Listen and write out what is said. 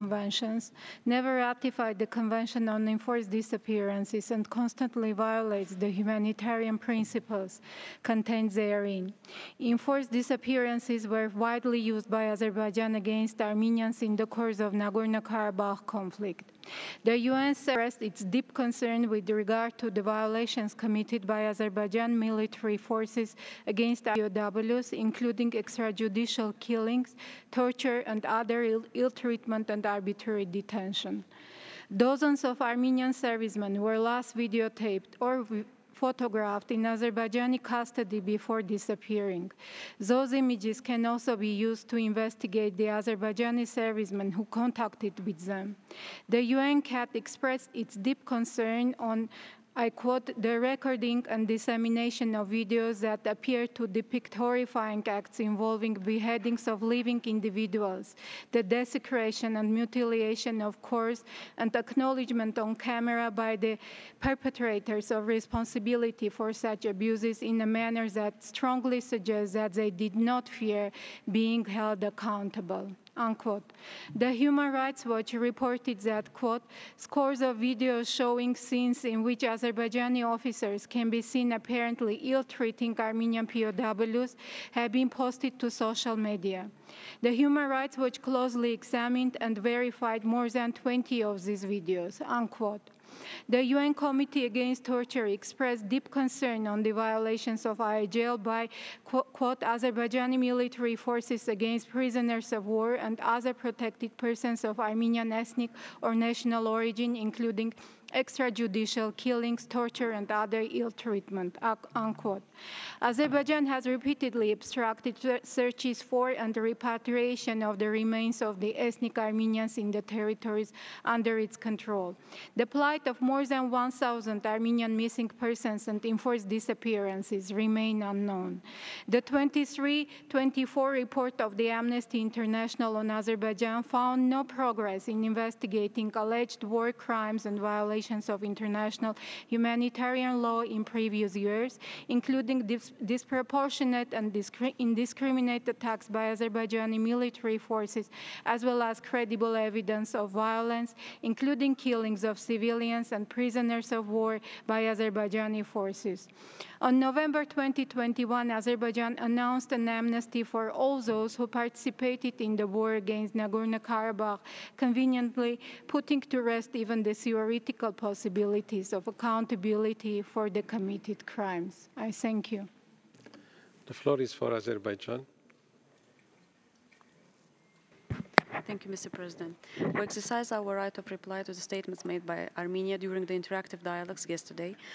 conventions, never ratified the Convention on Enforced Disappearances, and constantly violates the humanitarian principles contained therein. Enforced disappearances were widely used by Azerbaijan against Armenians in the course of Nagorno-Karabakh conflict. The UN expressed its deep concern with regard to the violations committed by Azerbaijan military forces against POWs, including extrajudicial killings, torture, and other ill treatment and arbitrary detention. Dozens of Armenian servicemen were last videotaped or photographed in Azerbaijani custody before disappearing. Those images can also be used to investigate the Azerbaijani servicemen who contacted with them. The UN CAT expressed its deep concern on, I quote, the recording and dissemination of videos that appear to depict horrifying acts involving beheadings of living individuals, the desecration and mutilation of corpses, and acknowledgement on camera by the perpetrators of responsibility for such abuses in a manner that strongly suggests that they did not fear being held accountable. Unquote. The Human Rights Watch reported that, quote, scores of videos showing scenes in which Azerbaijani officers can be seen apparently ill-treating Armenian POWs have been posted to social media. The Human Rights Watch closely examined and verified more than 20 of these videos, unquote. The UN Committee Against Torture expressed deep concern on the violations of IAJL by, quote, Azerbaijani military forces against prisoners of war and other protected persons of Armenian ethnic or national origin, including extrajudicial killings, torture, and other ill treatment, unquote. Azerbaijan has repeatedly obstructed searches for and repatriation of the remains of the ethnic Armenians in the territories under its control. The plight of more than 1,000 Armenian missing persons and enforced disappearances remain unknown. The 23-24 report of the Amnesty International on Azerbaijan found no progress in investigating alleged war crimes and violations of international humanitarian law in previous years, including disproportionate and indiscriminate attacks by Azerbaijani military forces, as well as credible evidence of violence, including killings of civilians and prisoners of war by Azerbaijani forces. On November 2021, Azerbaijan announced an amnesty for all those who participated in the war against Nagorno-Karabakh, conveniently putting to rest even the theoretical possibilities of accountability for the committed crimes. I thank you. The floor is for Azerbaijan. Thank you, Mr. President. We exercise our right of reply to the statements made by Armenia during the interactive dialogues yesterday.